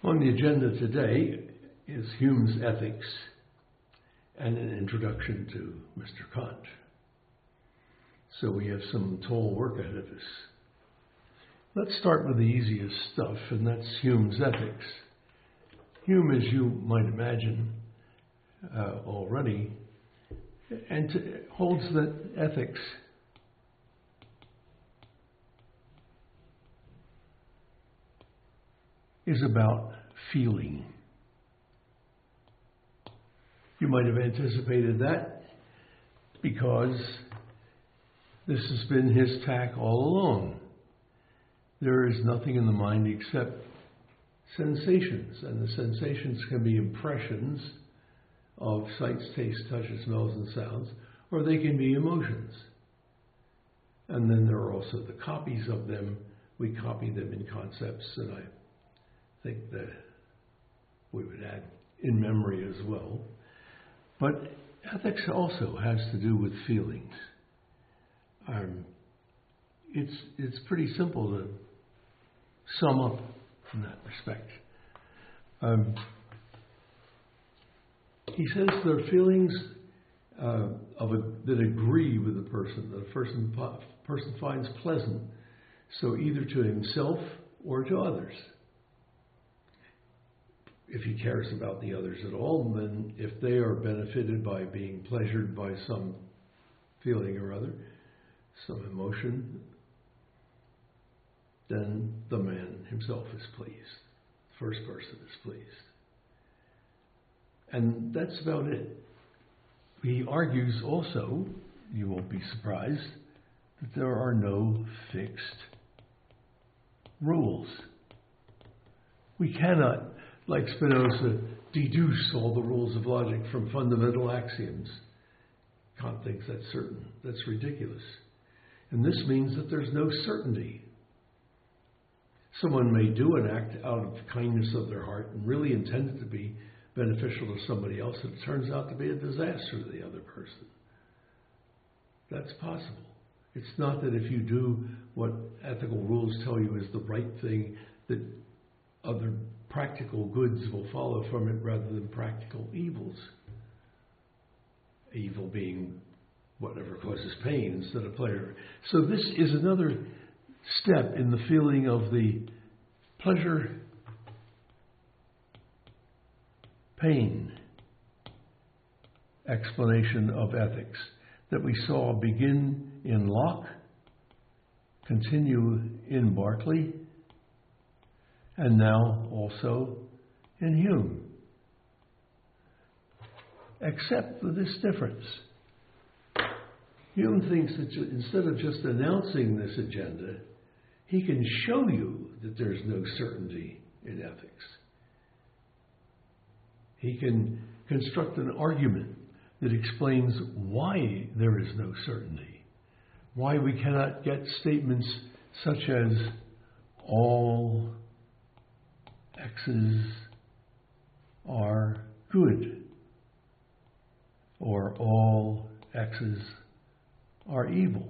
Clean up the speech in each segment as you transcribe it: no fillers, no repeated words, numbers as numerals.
On the agenda today is Hume's Ethics and an introduction to Mr. Kant. So we have some tall work ahead of us. Let's start with the easiest stuff, and that's Hume's Ethics. Hume, as you might imagine already, holds that ethics is about feeling. You might have anticipated that because this has been his tack all along. There is nothing in the mind except sensations, and the sensations can be impressions of sights, tastes, touches, smells, and sounds, or they can be emotions. And then there are also the copies of them. We copy them in concepts, and I think that we would add in memory as well. But ethics also has to do with feelings. It's pretty simple to sum up in that respect. He says there are feelings that agree with the person, that a person finds pleasant, so either to himself or to others. If he cares about the others at all, then if they are benefited by being pleasured by some feeling or other, some emotion, then the man himself is pleased. The first person is pleased. And that's about it. He argues also, you won't be surprised, that there are no fixed rules. We cannot, like Spinoza, deduce all the rules of logic from fundamental axioms. Kant thinks that's certain. That's ridiculous. And this means that there's no certainty. Someone may do an act out of kindness of their heart and really intend it to be beneficial to somebody else, and it turns out to be a disaster to the other person. That's possible. It's not that if you do what ethical rules tell you is the right thing, that other practical goods will follow from it rather than practical evils. Evil being whatever causes pain instead of pleasure. So this is another step in the feeling of the pleasure, pain explanation of ethics that we saw begin in Locke, continue in Berkeley, and now also in Hume. Except for this difference. Hume thinks that instead of just announcing this agenda, he can show you that there's no certainty in ethics. He can construct an argument that explains why there is no certainty, why we cannot get statements such as all X's are good, or all X's are evil.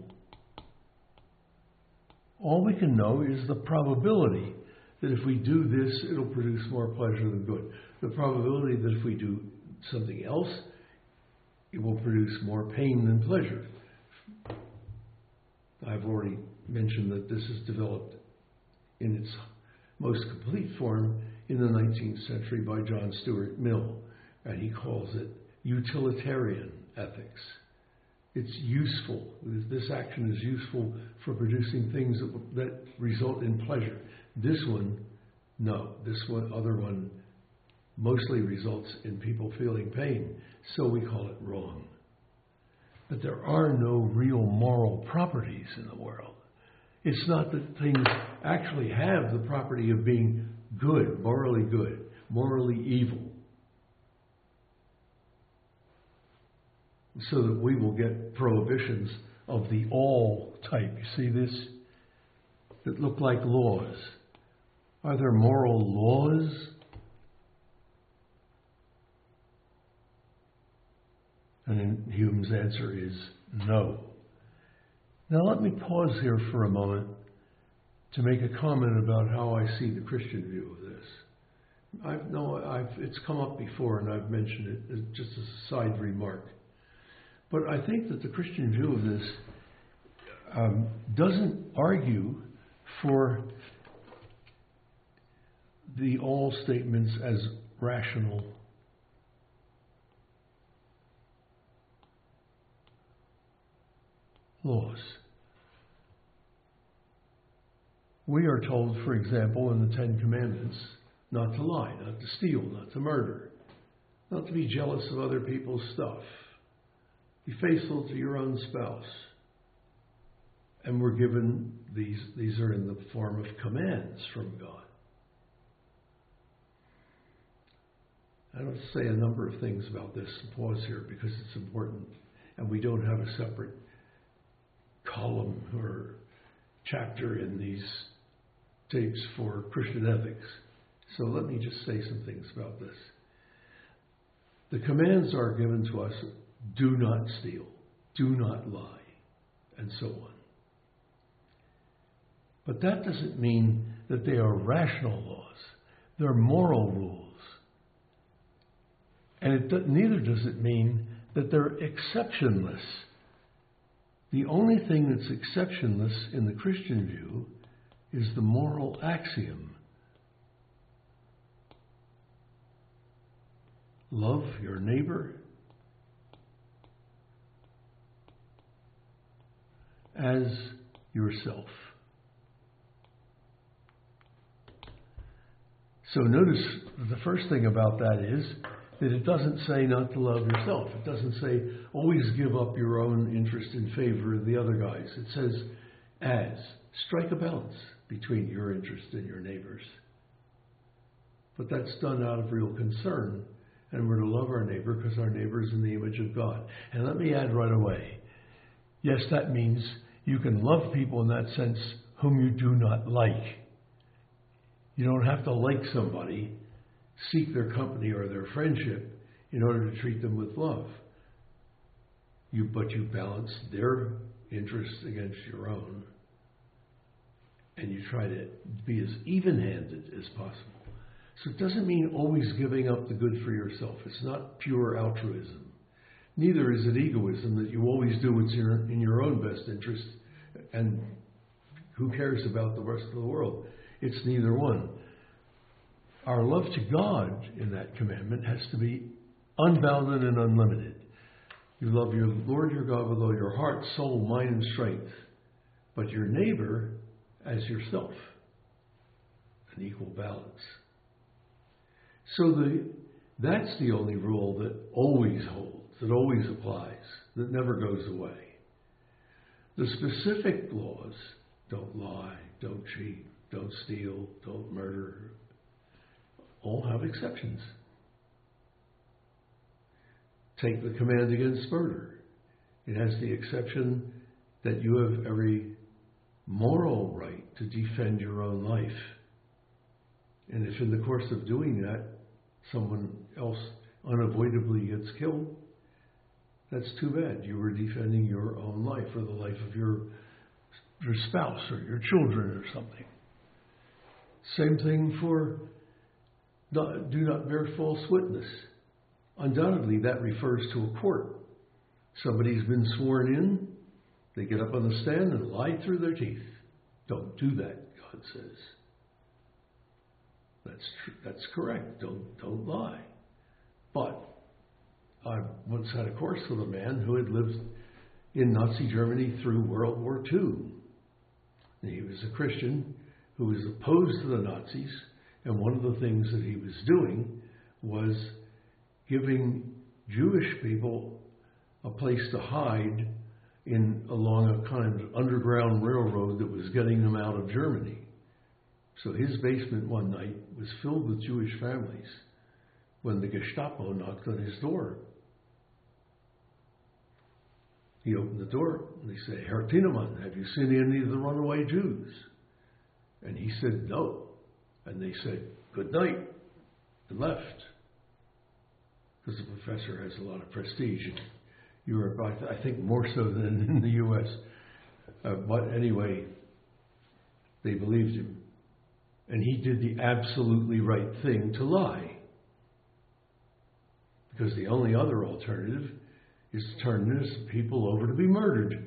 All we can know is the probability that if we do this, it'll produce more pleasure than good. The probability that if we do something else, it will produce more pain than pleasure. I've already mentioned that this is developed in its most complete form in the 19th century by John Stuart Mill, and he calls it utilitarian ethics. It's useful. This action is useful for producing things that result in pleasure. This one, no. This one, other one, mostly results in people feeling pain, so we call it wrong. But there are no real moral properties in the world. It's not that things actually have the property of being good, morally evil, so that we will get prohibitions of the all type. You see this? That look like laws. Are there moral laws? And Hume's answer is no. Now let me pause here for a moment to make a comment about how I see the Christian view of this. It's come up before, and I've mentioned it as just as a side remark. But I think that the Christian view of this doesn't argue for the all statements as rational laws. We are told, for example, in the Ten Commandments, not to lie, not to steal, not to murder, not to be jealous of other people's stuff. Be faithful to your own spouse. And we're given these are in the form of commands from God. I don't say a number of things about this. Pause here because it's important. And we don't have a separate column or chapter in these tapes for Christian ethics. So let me just say some things about this. The commands are given to us: do not steal, do not lie, and so on. But that doesn't mean that they are rational laws. They're moral rules. And neither does it mean that they're exceptionless. The only thing that's exceptionless in the Christian view is the moral axiom. Love your neighbor as yourself. So notice the first thing about that is that it doesn't say not to love yourself. It doesn't say always give up your own interest in favor of the other guys. It says as. Strike a balance between your interest and your neighbor's. But that's done out of real concern. And we're to love our neighbor because our neighbor is in the image of God. And let me add right away, yes, that means you can love people in that sense whom you do not like. You don't have to like somebody, seek their company or their friendship in order to treat them with love. But you balance their interests against your own, and you try to be as even-handed as possible. So it doesn't mean always giving up the good for yourself. It's not pure altruism. Neither is it egoism that you always do what's in your own best interest, and who cares about the rest of the world? It's neither one. Our love to God in that commandment has to be unbounded and unlimited. You love your Lord your God with all your heart, soul, mind, and strength, but your neighbor as yourself. An equal balance. So that's the only rule that always holds, that always applies, that never goes away. The specific laws, don't lie, don't cheat, don't steal, don't murder, all have exceptions. Take the command against murder. It has the exception that you have every moral right to defend your own life. And if in the course of doing that, someone else unavoidably gets killed, that's too bad. You were defending your own life or the life of your spouse or your children or something. Same thing for do not bear false witness. Undoubtedly, that refers to a court. Somebody's been sworn in, they get up on the stand and lie through their teeth. Don't do that, God says. That's correct. Don't lie. But I once had a course with a man who had lived in Nazi Germany through World War II. And he was a Christian who was opposed to the Nazis, and one of the things that he was doing was giving Jewish people a place to hide along a kind of underground railroad that was getting them out of Germany. So his basement one night was filled with Jewish families when the Gestapo knocked on his door. He opened the door and they said, Herr Tienemann, have you seen any of the runaway Jews? And he said, no. And they said, good night, and left. Because the professor has a lot of prestige in Europe, I think more so than in the U.S. But anyway, they believed him. And he did the absolutely right thing to lie. Because the only other alternative is to turn innocent people over to be murdered.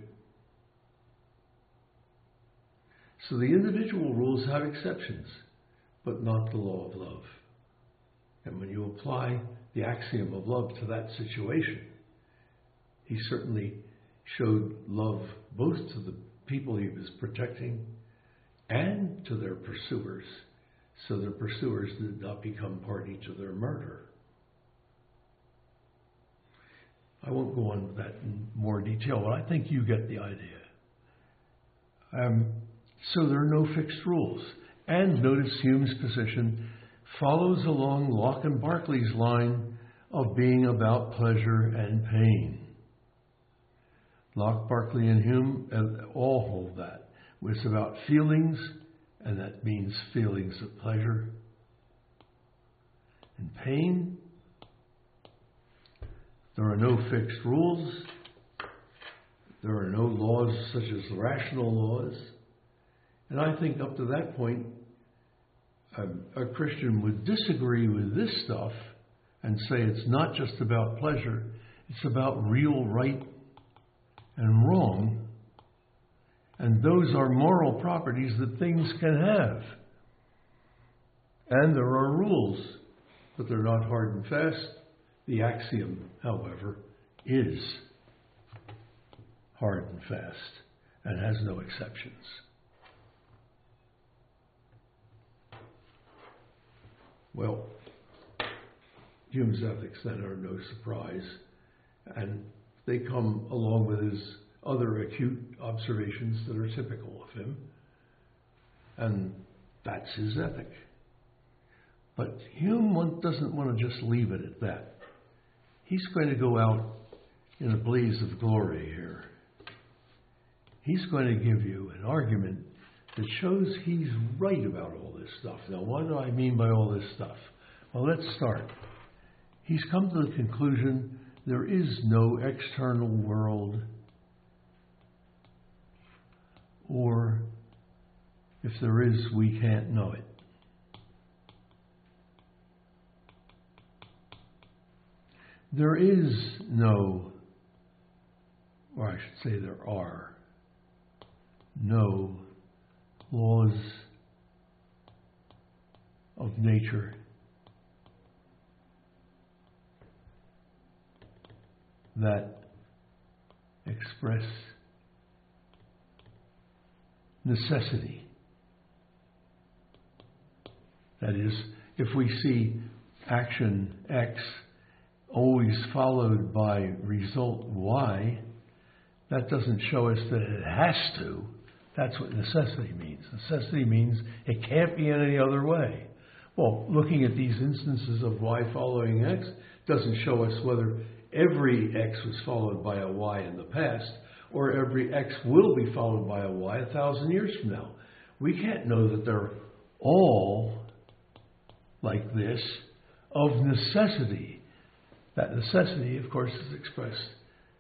So the individual rules have exceptions, but not the law of love. And when you apply the axiom of love to that situation, he certainly showed love both to the people he was protecting and to their pursuers, so their pursuers did not become party to their murder. I won't go on with that in more detail, but I think you get the idea. So there are no fixed rules. And notice Hume's position follows along Locke and Berkeley's line of being about pleasure and pain. Locke, Berkeley, and Hume all hold that. It's about feelings, and that means feelings of pleasure and pain. There are no fixed rules. There are no laws such as rational laws. And I think up to that point, a Christian would disagree with this stuff and say it's not just about pleasure, it's about real right and wrong. And those are moral properties that things can have. And there are rules, but they're not hard and fast. The axiom, however, is hard and fast and has no exceptions. Well, Hume's ethics then are no surprise, and they come along with his other acute observations that are typical of him, and that's his ethic. But Hume doesn't want to just leave it at that. He's going to go out in a blaze of glory here. He's going to give you an argument that shows he's right about all this stuff. Now, what do I mean by all this stuff? Well, let's start. He's come to the conclusion there is no external world, or if there is, we can't know it. There is no, or I should say there are, no laws of nature that express necessity. That is, if we see action X always followed by result Y, that doesn't show us that it has to. That's what necessity means. Necessity means it can't be any other way. Well, looking at these instances of Y following X doesn't show us whether every X was followed by a Y in the past or every X will be followed by a Y 1,000 years from now. We can't know that they're all like this of necessity. That necessity, of course, is expressed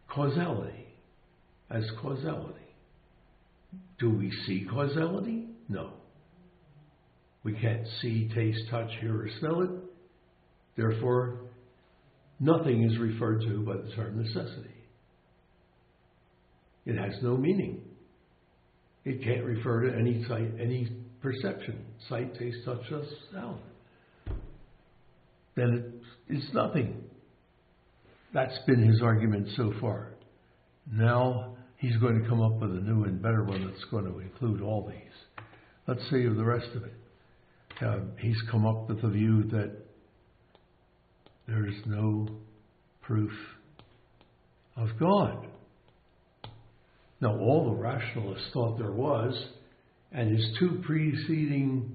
as causality. Do we see causality? No. We can't see, taste, touch, hear, or smell it. Therefore, nothing is referred to by the term necessity. It has no meaning. It can't refer to any sight, any perception, sight, taste, touch, or sound. Then it's nothing. That's been his argument so far. Now he's going to come up with a new and better one that's going to include all these. Let's see the rest of it. He's come up with the view that there's no proof of God. Now, all the rationalists thought there was, and his two preceding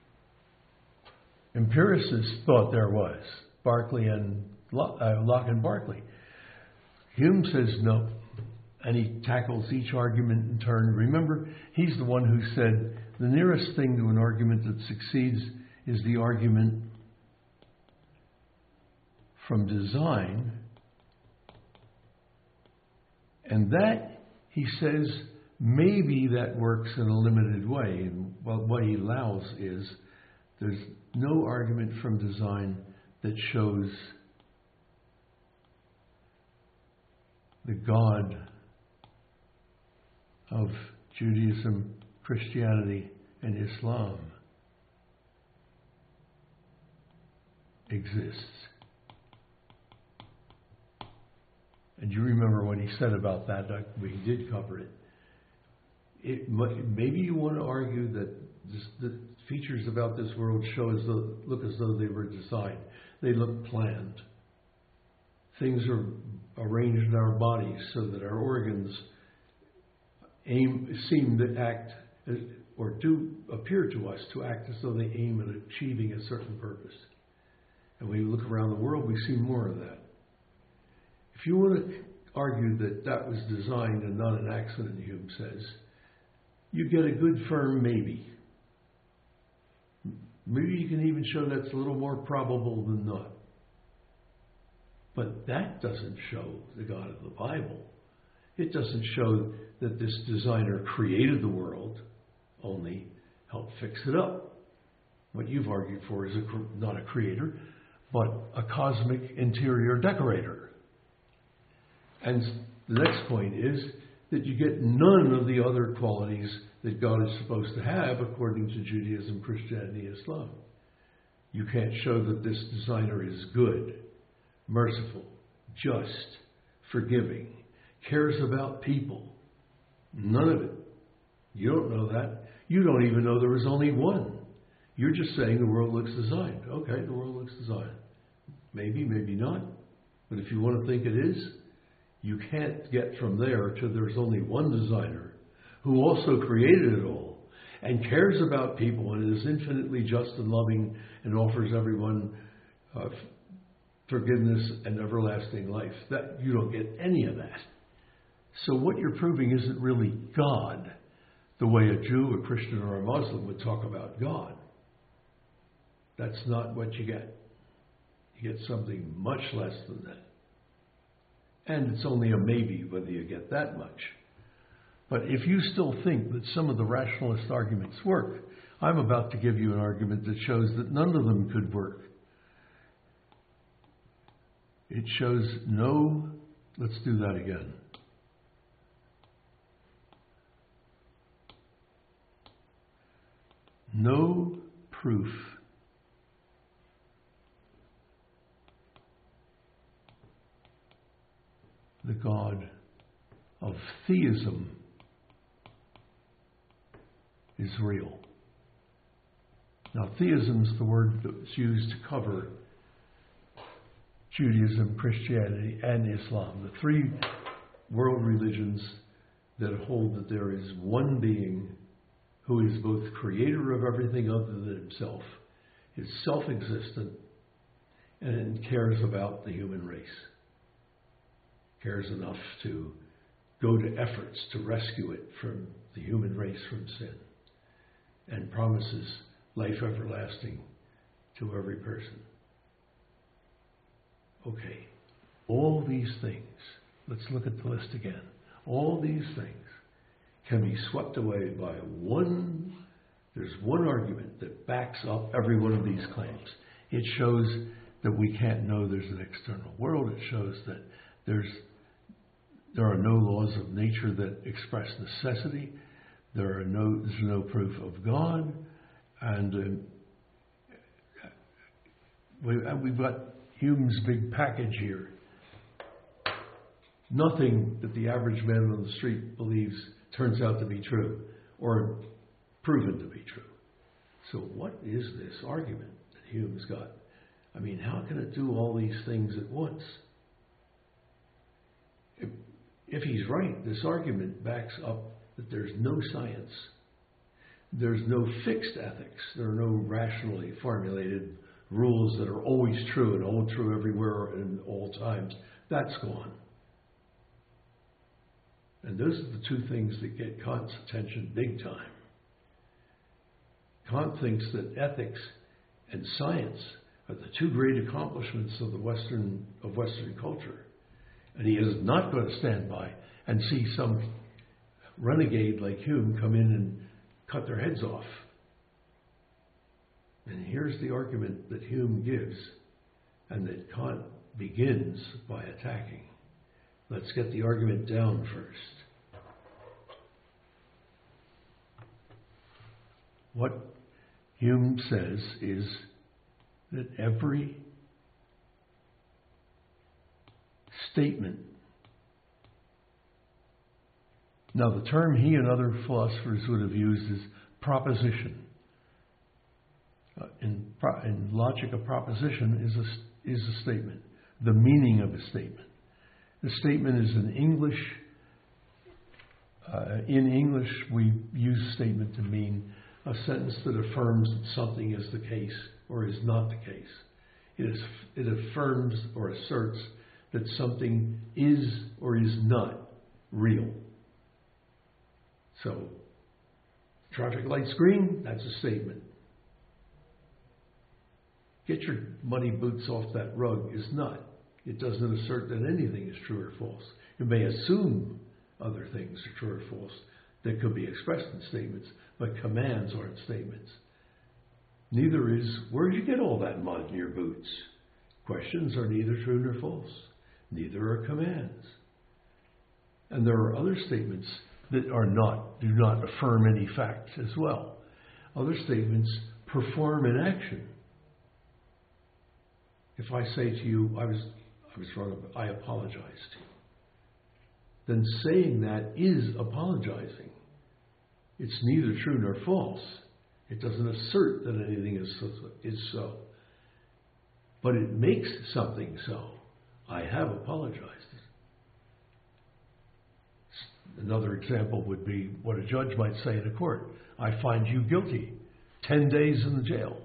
empiricists thought there was, Berkeley and Locke and Berkeley. Hume says no, and he tackles each argument in turn. Remember, he's the one who said the nearest thing to an argument that succeeds is the argument from design, and that, he says, maybe that works in a limited way. And what he allows is There's no argument from design that shows the God of Judaism, Christianity, and Islam exists. And you remember what he said about that. We did cover it. Maybe you want to argue that the features about this world look as though they were designed. They look planned. Things are arranged in our bodies so that our organs seem to act, or do appear to us to act as though they aim at achieving a certain purpose. And when we look around the world, we see more of that. If you want to argue that that was designed and not an accident, Hume says, you get a good firm maybe. Maybe you can even show that's a little more probable than not. But that doesn't show the God of the Bible. It doesn't show that this designer created the world, only helped fix it up. What you've argued for is not a creator, but a cosmic interior decorator. And the next point is that you get none of the other qualities that God is supposed to have according to Judaism, Christianity, Islam. You can't show that this designer is good, merciful, just, forgiving, cares about people. None of it. You don't know that. You don't even know there was only one. You're just saying the world looks designed. Okay, the world looks designed. Maybe, maybe not. But if you want to think it is, you can't get from there to there's only one designer who also created it all and cares about people and is infinitely just and loving and offers everyone forgiveness and everlasting life. That you don't get any of that. So what you're proving isn't really God, the way a Jew, a Christian, or a Muslim would talk about God. That's not what you get. You get something much less than that. And it's only a maybe whether you get that much. But if you still think that some of the rationalist arguments work, I'm about to give you an argument that shows that none of them could work. It shows no, let's do that again. No proof the God of theism is real. Now, theism is the word that's used to cover Judaism, Christianity, and Islam, the three world religions that hold that there is one being who is both creator of everything other than himself, is self-existent, and cares about the human race. Cares enough to go to efforts to rescue it from the human race from sin, and promises life everlasting to every person. Okay, all these things, let's look at the list again. All these things can be swept away by there's one argument that backs up every one of these claims. It shows that we can't know there's an external world. It shows that there are no laws of nature that express necessity. There's no proof of God. And we've got Hume's big package here. Nothing that the average man on the street believes turns out to be true or proven to be true. So what is this argument that Hume's got? I mean, how can it do all these things at once? If he's right, this argument backs up that there's no science. There's no fixed ethics. There are no rationally formulated rules that are always true and all true everywhere and all times. That's gone. And those are the two things that get Kant's attention big time. Kant thinks that ethics and science are the two great accomplishments of Western culture. And he is not going to stand by and see some renegade like Hume come in and cut their heads off. And here's the argument that Hume gives, and that Kant begins by attacking. Let's get the argument down first. What Hume says is that every statement. Now, the term he and other philosophers would have used is proposition. In logic, a proposition is a statement, the meaning of a statement. The statement is in English. In English, we use statement to mean a sentence that affirms that something is the case or is not the case. It affirms or asserts that something is or is not real. So, traffic light's green, that's a statement. Get your muddy boots off that rug is not. It doesn't assert that anything is true or false. It may assume other things are true or false that could be expressed in statements, but commands aren't statements. Neither is, where'd you get all that mud in your boots? Questions are neither true nor false. Neither are commands. And there are other statements that do not affirm any facts as well. Other statements perform an action. If I say to you, I was wrong, I apologize to you, then saying that is apologizing. It's neither true nor false. It doesn't assert that anything is so. But it makes something so. I have apologized. Another example would be what a judge might say in a court. I find you guilty. 10 days in the jail.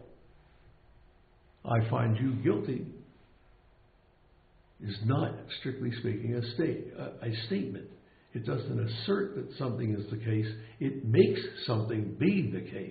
I find you guilty is not, strictly speaking, a statement. It doesn't assert that something is the case. It makes something be the case.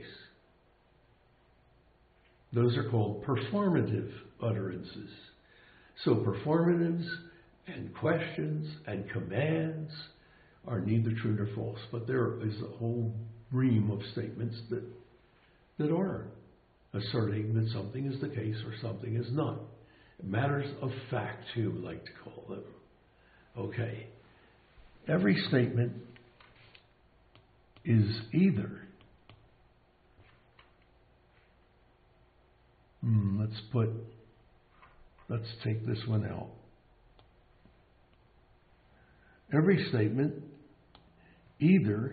Those are called performative utterances. So performatives and questions and commands are neither true nor false. But there is a whole ream of statements that are asserting that something is the case or something is not. Matters of fact, you would like to call them. Okay. Every statement is either, let's take this one out. Every statement either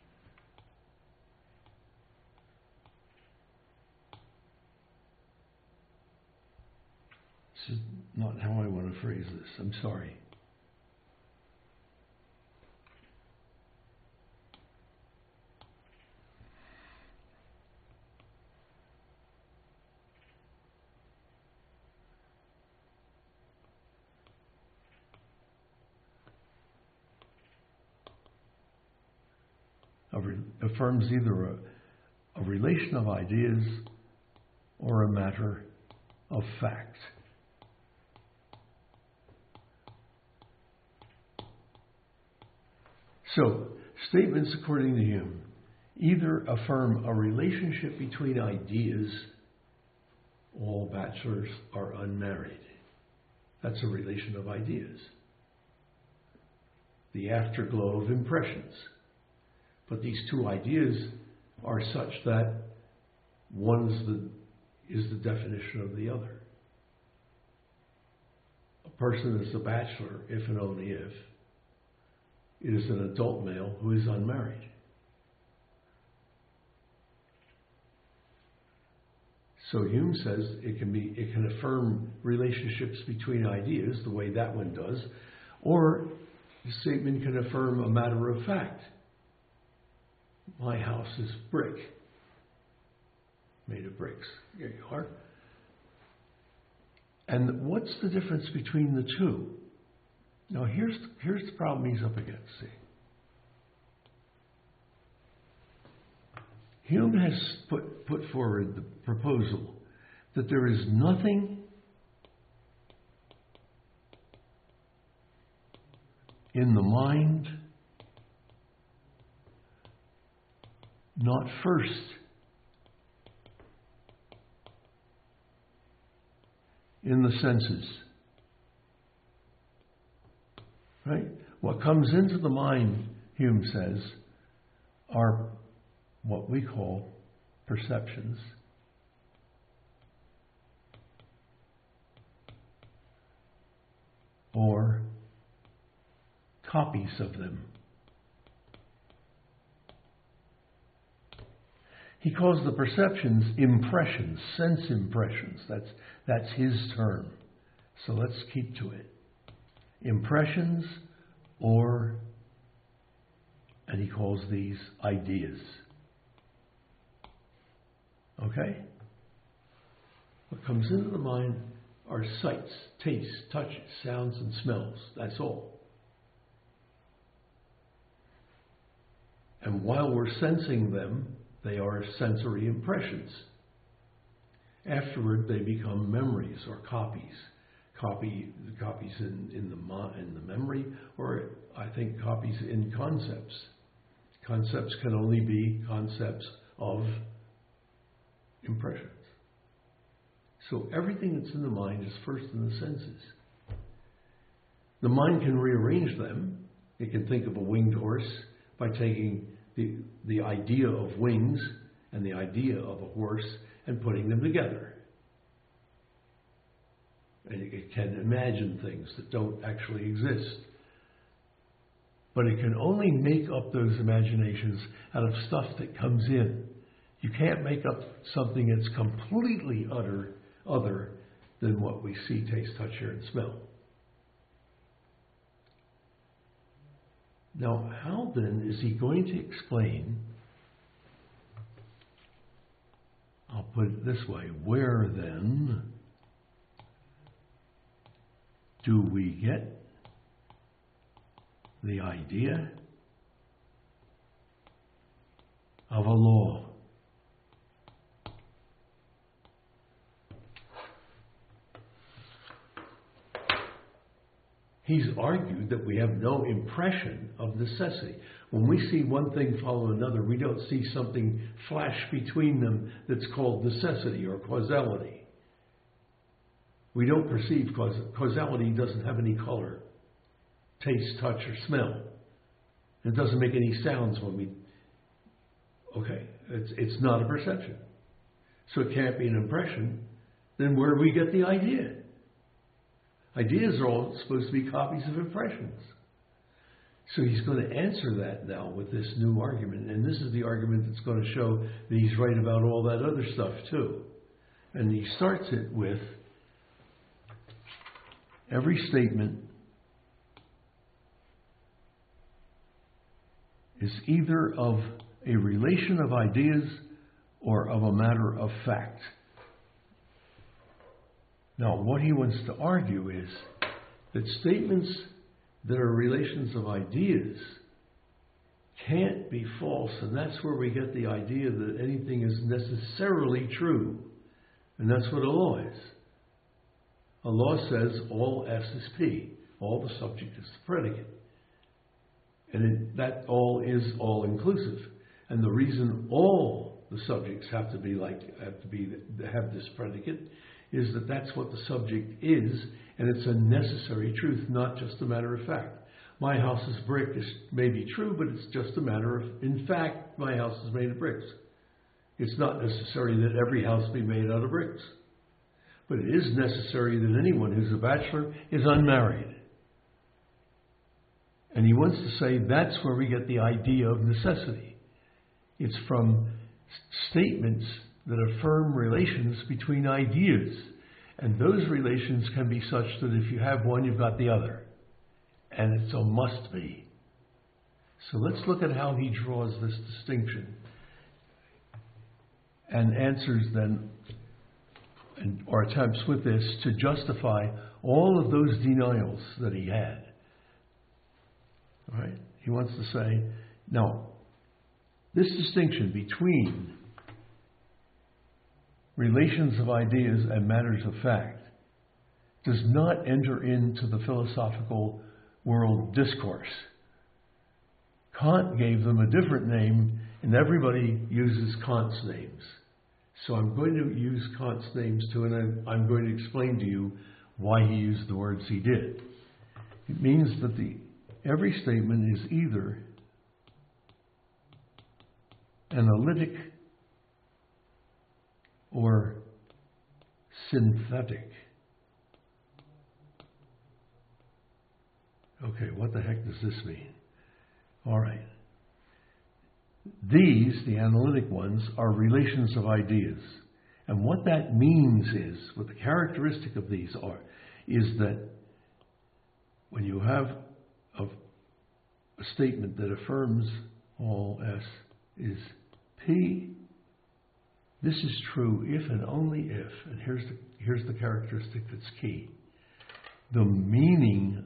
this is not how I want to phrase this. I'm sorry. Affirms either a relation of ideas or a matter of fact. So, statements, according to Hume, either affirm a relationship between ideas. All bachelors are unmarried. That's a relation of ideas. The afterglow of impressions. But these two ideas are such that one is the definition of the other. A person is a bachelor if and only if it is an adult male who is unmarried. So Hume says it can affirm relationships between ideas the way that one does, or the statement can affirm a matter of fact. My house is brick, made of bricks. Here you are. And what's the difference between the two? Now, here's the problem he's up against. See, Hume has put forward the proposal that there is nothing in the mind not first in the senses. Right? What comes into the mind, Hume says, are what we call perceptions. Or copies of them. He calls the perceptions impressions, sense impressions. That's his term. So let's keep to it. Impressions, and he calls these ideas. Okay? What comes into the mind are sights, tastes, touches, sounds, and smells. That's all. And while we're sensing them, they are sensory impressions. Afterward, they become memories or copies. Copies in the memory, or I think copies in concepts. Concepts can only be concepts of impressions. So everything that's in the mind is first in the senses. The mind can rearrange them. It can think of a winged horse by taking the idea of wings and the idea of a horse and putting them together. And it can imagine things that don't actually exist. But it can only make up those imaginations out of stuff that comes in. You can't make up something that's completely other than what we see, taste, touch, hear, and smell. Now, how then is he going to explain, I'll put it this way, where then do we get the idea of a law? He's argued that we have no impression of necessity. When we see one thing follow another, we don't see something flash between them that's called necessity or causality. We don't perceive causality doesn't have any color, taste, touch, or smell. It doesn't make any sounds when we... Okay, it's not a perception. So it can't be an impression. Then where do we get the idea? Ideas are all supposed to be copies of impressions. So he's going to answer that now with this new argument. And this is the argument that's going to show that he's right about all that other stuff too. And he starts it with every statement is either of a relation of ideas or of a matter of fact. Now, what he wants to argue is that statements that are relations of ideas can't be false, and that's where we get the idea that anything is necessarily true. And that's what a law is. A law says all S is P. All the subject is the predicate. And that all is all-inclusive. And the reason all the subjects have this predicate is that that's what the subject is, and it's a necessary truth, not just a matter of fact. My house is brick may be true, but it's just a matter of, in fact, my house is made of bricks. It's not necessary that every house be made out of bricks. But it is necessary that anyone who's a bachelor is unmarried. And he wants to say that's where we get the idea of necessity. It's from statements that affirm relations between ideas. And those relations can be such that if you have one, you've got the other. And it's a must be. So let's look at how he draws this distinction and answers then, or attempts with this to justify all of those denials that he had. All right? He wants to say, now, this distinction between relations of ideas and matters of fact does not enter into the philosophical world discourse. Kant gave them a different name, and everybody uses Kant's names. So I'm going to use Kant's names too, and I'm going to explain to you why he used the words he did. It means that every statement is either analytic or synthetic. Okay, what the heck does this mean? All right. These, the analytic ones, are relations of ideas. And what that means is, what the characteristic of these is that when you have a statement that affirms all S is P, this is true if and only if, and here's the characteristic that's key. The meaning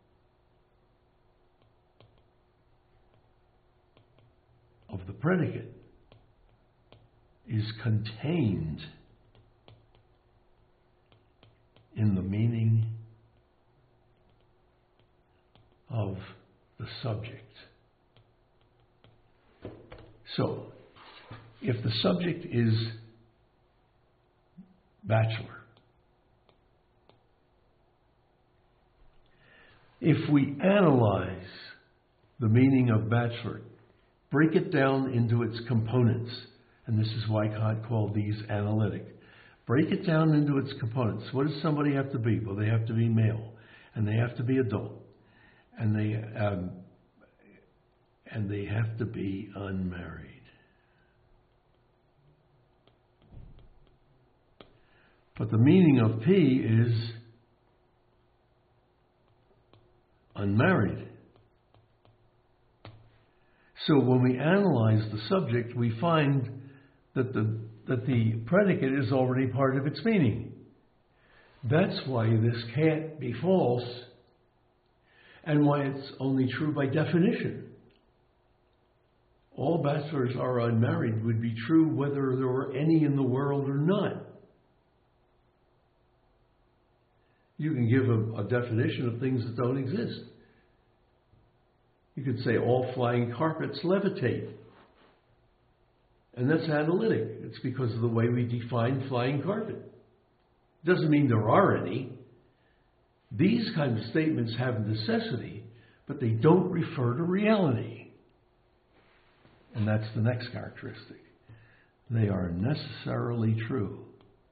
of the predicate is contained in the meaning of the subject. So, if the subject is bachelor, if we analyze the meaning of bachelor, break it down into its components, and this is why Kant called these analytic. Break it down into its components. What does somebody have to be? Well, they have to be male, and they have to be adult, and they have to be unmarried. But the meaning of P is unmarried. So when we analyze the subject, we find that the predicate is already part of its meaning. That's why this can't be false, and why it's only true by definition. All bachelors are unmarried would be true whether there were any in the world or not. You can give a definition of things that don't exist. You could say all flying carpets levitate. And that's analytic. It's because of the way we define flying carpet. Doesn't mean there are any. These kinds of statements have necessity, but they don't refer to reality. And that's the next characteristic. They are necessarily true.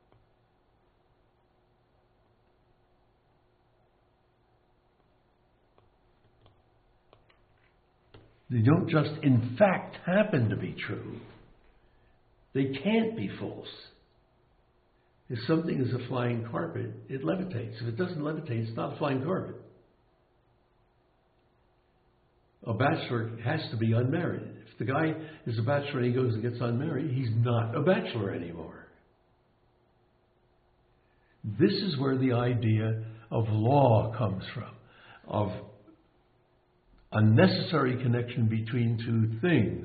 They don't just in fact happen to be true. They can't be false. If something is a flying carpet, it levitates. If it doesn't levitate, it's not a flying carpet. A bachelor has to be unmarried. If the guy is a bachelor and he goes and gets unmarried, he's not a bachelor anymore. This is where the idea of law comes from, of a necessary connection between two things.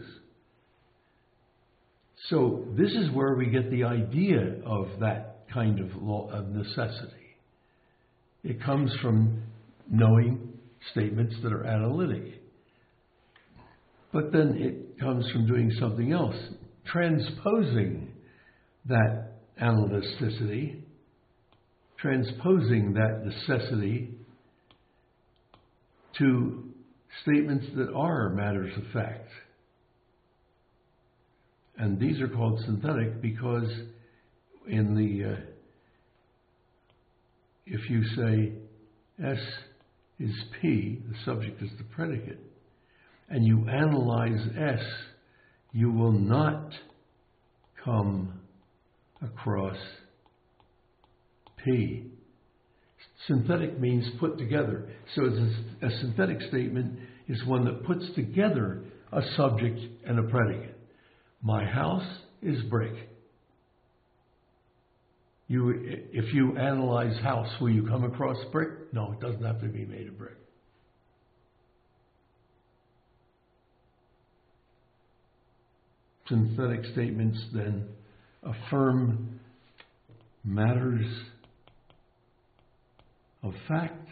So this is where we get the idea of that kind of law of necessity. It comes from knowing statements that are analytic. But then it comes from doing something else, transposing that analyticity, transposing that necessity to statements that are matters of fact. And these are called synthetic because if you say S is P, the subject is the predicate, and you analyze S, you will not come across P. Synthetic means put together. So a synthetic statement is one that puts together a subject and a predicate. My house is brick. If you analyze house, will you come across brick? No, it doesn't have to be made of brick. Synthetic statements then affirm matters of fact,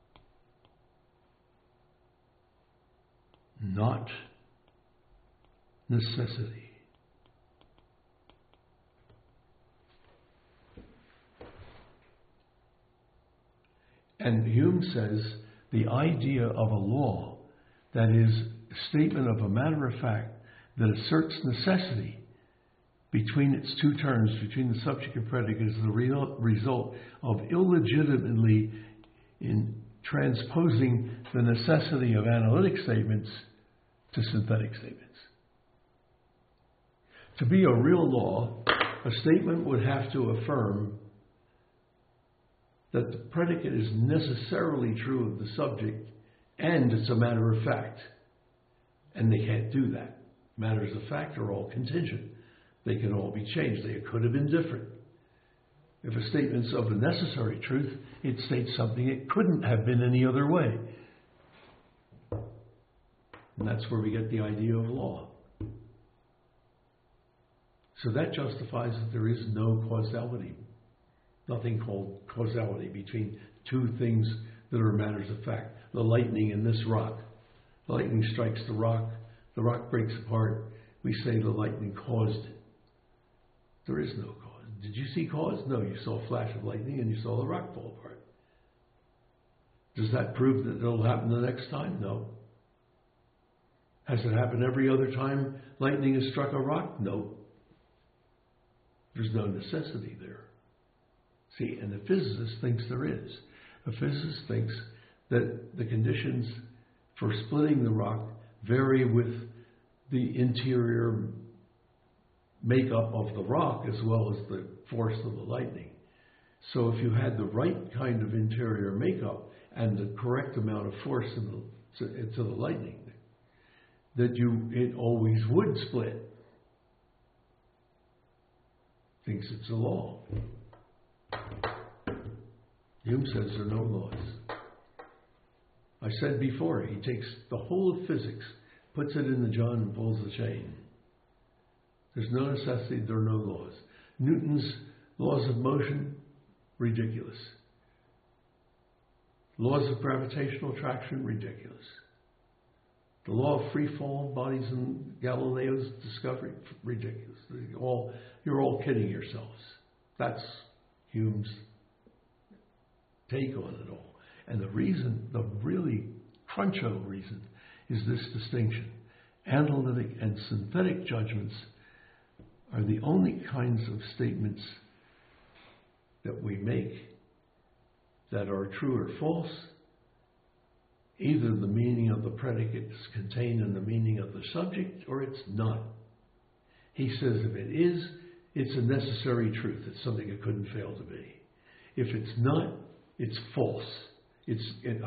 not necessity. And Hume says the idea of a law that is a statement of a matter of fact that asserts necessity between its two terms, between the subject and predicate, is the result of illegitimately in transposing the necessity of analytic statements to synthetic statements. To be a real law, a statement would have to affirm that the predicate is necessarily true of the subject and it's a matter of fact. And they can't do that. Matters of fact are all contingent. They can all be changed. They could have been different. If a statement's of a necessary truth, it states something it couldn't have been any other way. And that's where we get the idea of law. So that justifies that there is no causality. Nothing called causality between two things that are matters of fact. The lightning in this rock. The lightning strikes the rock breaks apart. We say the lightning caused it. There is no cause. Did you see cause? No, you saw a flash of lightning and you saw the rock fall apart. Does that prove that it'll happen the next time? No. Has it happened every other time lightning has struck a rock? No. There's no necessity there. See, and the physicist thinks there is. A physicist thinks that the conditions for splitting the rock vary with the interior makeup of the rock as well as the force of the lightning. So if you had the right kind of interior makeup and the correct amount of force to the lightning, that it always would split. Thinks it's a law. Hume says there are no laws. I said before, he takes the whole of physics, puts it in the John and pulls the chain. There's no necessity, there are no laws. Newton's laws of motion, ridiculous. Laws of gravitational attraction, ridiculous. The law of free fall bodies in Galileo's discovery, ridiculous. You're all kidding yourselves. That's Hume's take on it all. And the reason, the really cruncho reason, is this distinction. Analytic and synthetic judgments are the only kinds of statements that we make that are true or false. Either the meaning of the predicate is contained in the meaning of the subject, or it's not. He says if it is, it's a necessary truth. It's something it couldn't fail to be. If it's not, it's false. It's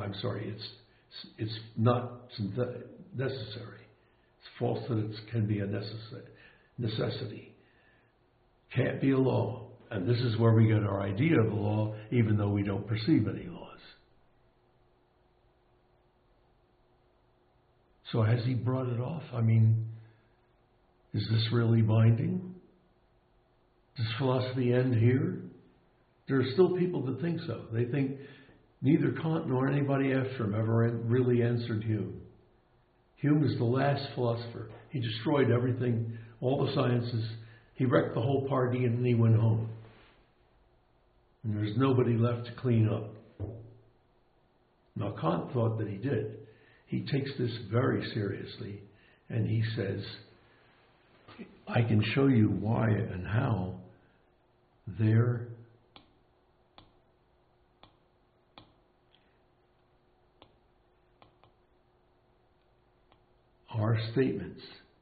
not necessary. It's false that it can be a necessity. Can't be a law. And this is where we get our idea of a law, even though we don't perceive any laws. So has he brought it off? I mean, is this really binding? Does philosophy end here? There are still people that think so. They think neither Kant nor anybody after him ever really answered Hume. Hume is the last philosopher. He destroyed everything, all the sciences. He wrecked the whole party and then he went home. And there's nobody left to clean up. Now, Kant thought that he did. He takes this very seriously, and he says, I can show you why and how there are statements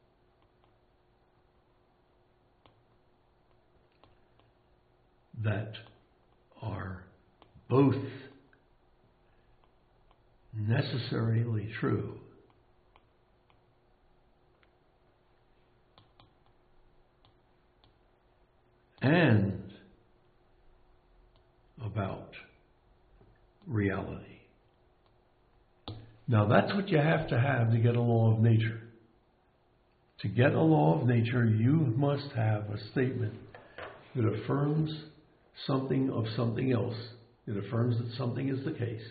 that are both necessarily true and about reality. Now that's what you have to get a law of nature. To get a law of nature, you must have a statement that affirms something of something else. It affirms that something is the case.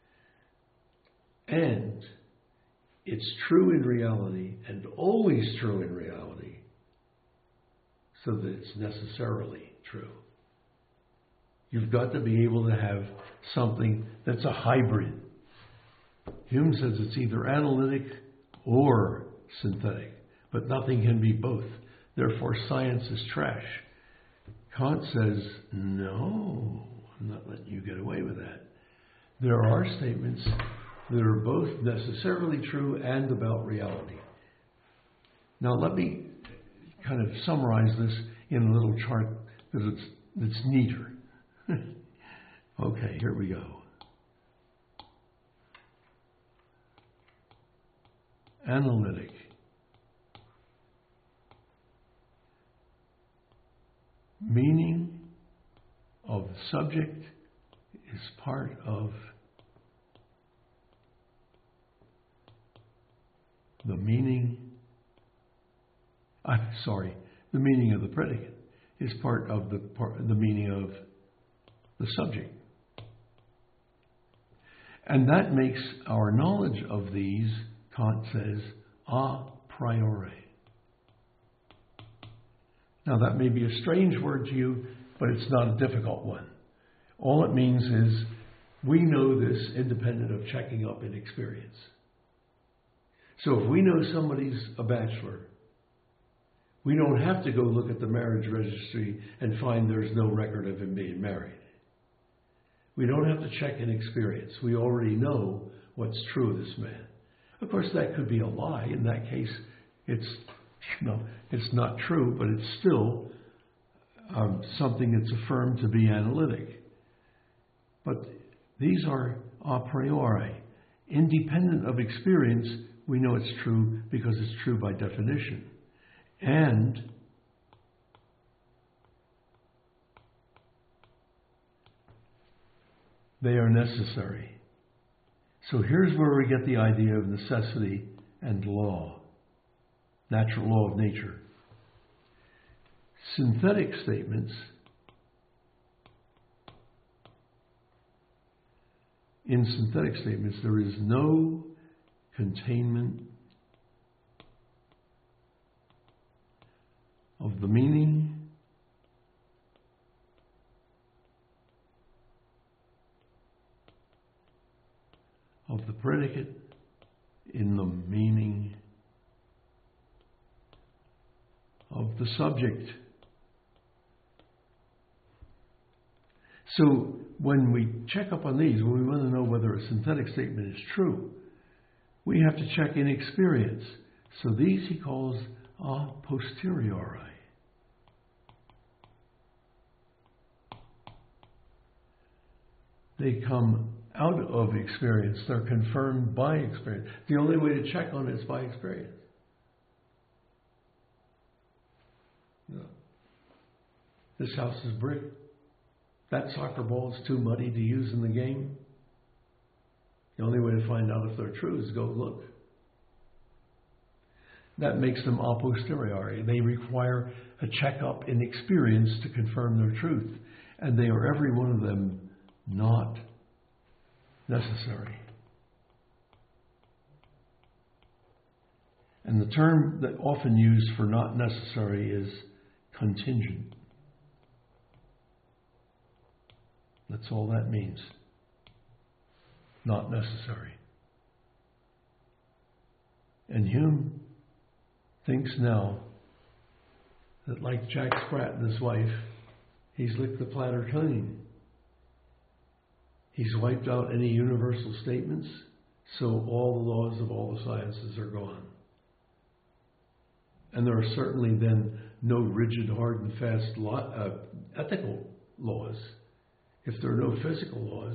And it's true in reality and always true in reality, so that it's necessarily true. You've got to be able to have something that's a hybrid. Hume says it's either analytic or synthetic, but nothing can be both. Therefore, science is trash. Kant says, no, I'm not letting you get away with that. There are statements that are both necessarily true and about reality. Now, let me kind of summarize this in a little chart that's neater. Okay, here we go. Analytic. Meaning of the subject is part of the meaning. The meaning of the predicate is part of the meaning of the subject. And that makes our knowledge of these, Kant says, a priori. Now that may be a strange word to you, but it's not a difficult one. All it means is we know this independent of checking up in experience. So if we know somebody's a bachelor, we don't have to go look at the marriage registry and find there's no record of him being married. We don't have to check in experience. We already know what's true of this man. Of course, that could be a lie. In that case, it's not true, but it's still something that's affirmed to be analytic. But these are a priori. Independent of experience, we know it's true because it's true by definition. And they are necessary. So here's where we get the idea of necessity and law, natural law of nature. Synthetic statements, in synthetic statements, there is no containment of the meaning of the predicate in the meaning of the subject. So when we check up on these, when we want to know whether a synthetic statement is true, we have to check in experience. So these he calls a posteriori. They come out of experience. They're confirmed by experience. The only way to check on it is by experience. No. This house is brick. That soccer ball is too muddy to use in the game. The only way to find out if they're true is go look. That makes them a posteriori. They require a checkup in experience to confirm their truth. And they are, every one of them, not necessary. And the term that often used for not necessary is contingent. That's all that means. Not necessary. And Hume thinks now that, like Jack Sprat and his wife, he's licked the platter clean. He's wiped out any universal statements, so all the laws of all the sciences are gone. And there are certainly then no rigid, hard and fast ethical laws. If there are no physical laws,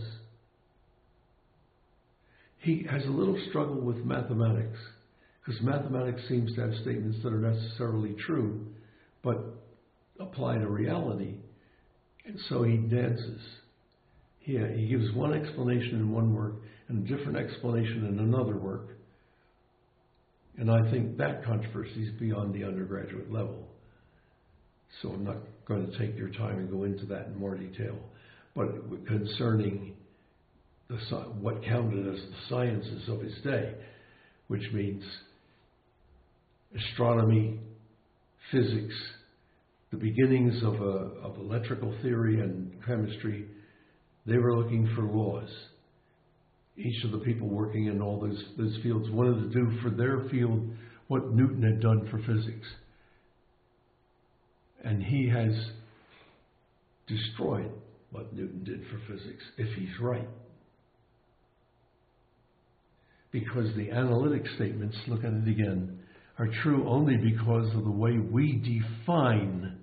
he has a little struggle with mathematics, because mathematics seems to have statements that are necessarily true, but apply to reality. And so he dances. He gives one explanation in one work and a different explanation in another work. And I think that controversy is beyond the undergraduate level. So I'm not going to take your time and go into that in more detail. But concerning what counted as the sciences of his day, which means astronomy, physics, the beginnings of electrical theory and chemistry, they were looking for laws. Each of the people working in all those fields wanted to do for their field what Newton had done for physics. And he has destroyed what Newton did for physics, if he's right. Because the analytic statements, look at it again, are true only because of the way we define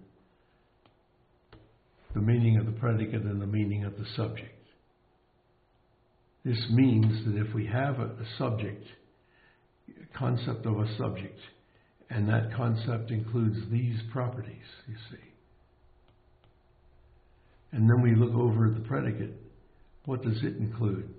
the meaning of the predicate and the meaning of the subject. This means that if we have a subject, a concept of a subject, and that concept includes these properties, you see. And then we look over at the predicate. What does it include?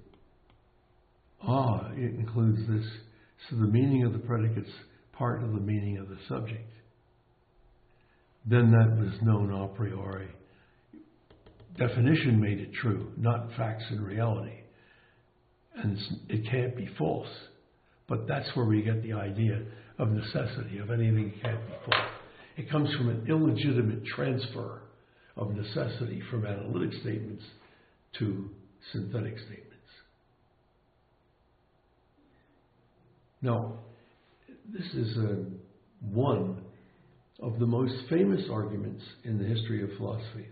It includes this. So the meaning of the predicate's part of the meaning of the subject. Then that was known a priori. Definition made it true, not facts and reality. And it can't be false. But that's where we get the idea of necessity, of anything can't be false. It comes from an illegitimate transfer of necessity from analytic statements to synthetic statements. Now, this is one of the most famous arguments in the history of philosophy.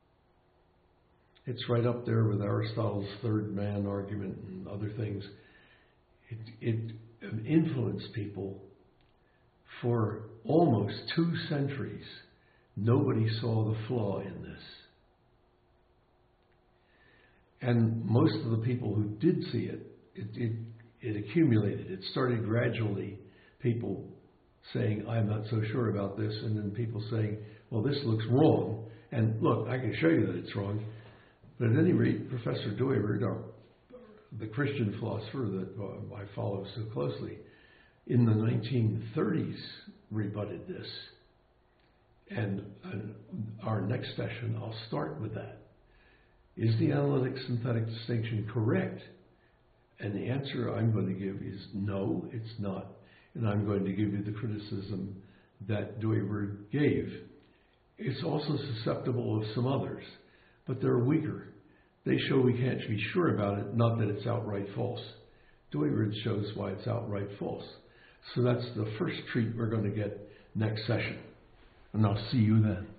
It's right up there with Aristotle's third man argument and other things. It influenced people for almost 2 centuries. Nobody saw the flaw in this. And most of the people who did see it, it accumulated. It started gradually, people saying, I'm not so sure about this, and then people saying, well, this looks wrong. And look, I can show you that it's wrong. But at any rate, Professor Dooyeweerd, the Christian philosopher that I follow so closely, in the 1930s rebutted this. And our next session, I'll start with that. Is the analytic-synthetic distinction correct? And the answer I'm going to give is no, it's not. And I'm going to give you the criticism that Dooyeweerd gave. It's also susceptible of some others, but they're weaker. They show we can't be sure about it, not that it's outright false. Dooyeweerd shows why it's outright false. So that's the first treat we're going to get next session. And I'll see you then.